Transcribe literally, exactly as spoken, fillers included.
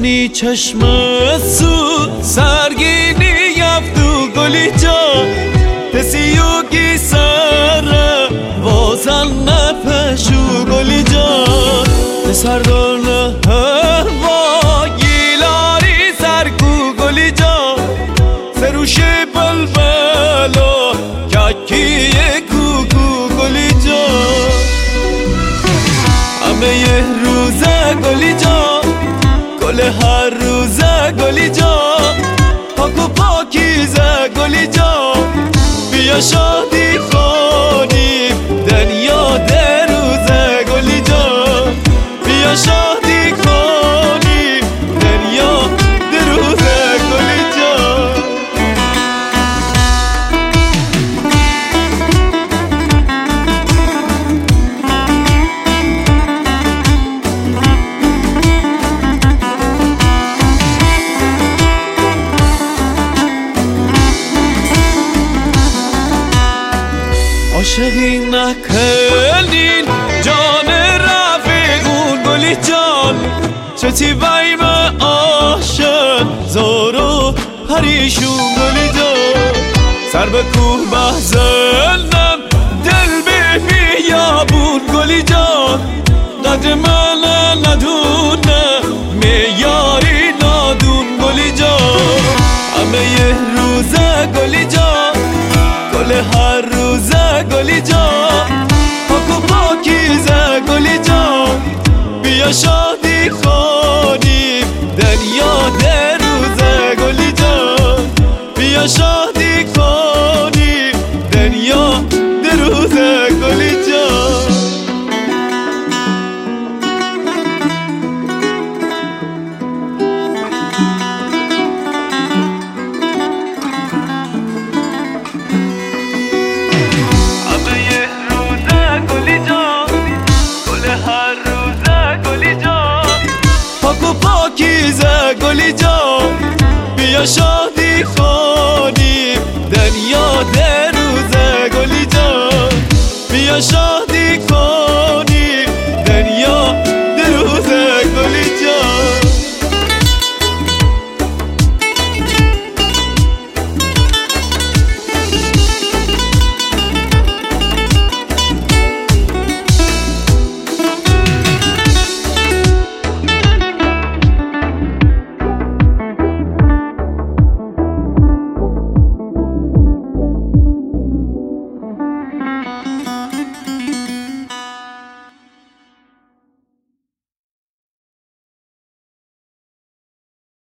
کنی چشم سو سرگینی یفتو گلی جا تسیوگی سر وازن نپشو گلی جا سردان هوا گیلاری سرکو گلی جا سروش بلبلو ککی کوکو گلی جا همه یه روزه گلی جا گل هر روزه گلی جا پاکو پاکیزه گلی جا بیا شادی کنیم دنیا در روزه گلی جا بیا شادی کنیم دنیا در روزه گلی جا عاشقی نکنین جان رفیقون گلی جان چتی بایم عاشق زورو هریشون گلی جان سر به کوه بزنم دل به بیابون گلی جان قدر من ندونه میاری نادون گلی جان همه یه روزه گلی جان گل هر روزه گلی جا پاکو پاکیزه گلی جا بیا شادی کنیم دنیا در روزه گلی جا بیا شادی کنیم دنیا در روزه گلی جا پاکیزه گلی جا بیا شادی کن